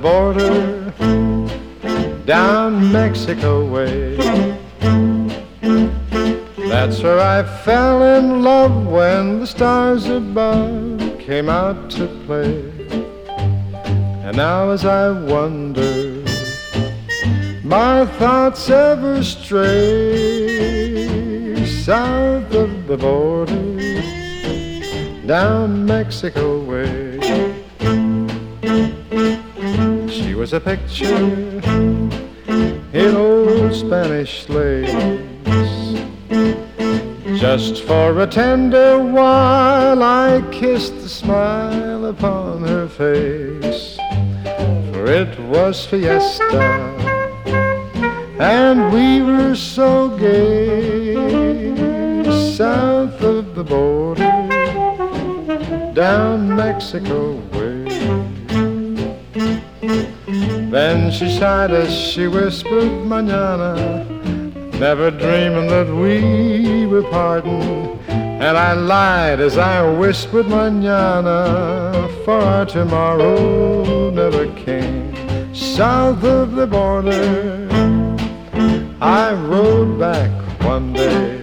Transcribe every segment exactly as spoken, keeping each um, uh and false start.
border, down Mexico way. That's where I fell in love when the stars above came out to play. And now as I wonder, my thoughts ever stray south of the border, down Mexico way. She was a picture in old Spanish lace, just for a tender while I kissed the smile upon her face. For it was fiesta, and we were so gay, south of the border, down Mexico way. Then she sighed as she whispered, "Mañana," never dreaming that we were parting. And I lied as I whispered, "Mañana," for our tomorrow never came. South of the border, I rode back one day.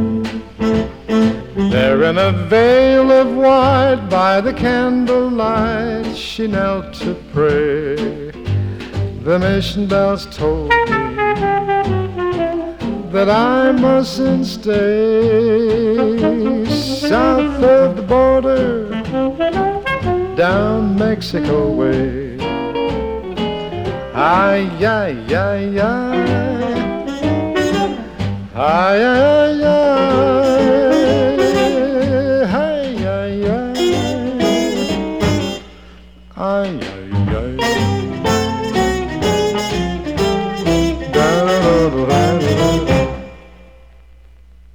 There in a veil of white by the candlelight, she knelt to pray. The mission bells told me that I mustn't stay south of the border, down Mexico way. Ay, ay, ay, ay, ay, ay, ay, ay, ay, ay, ay, ay.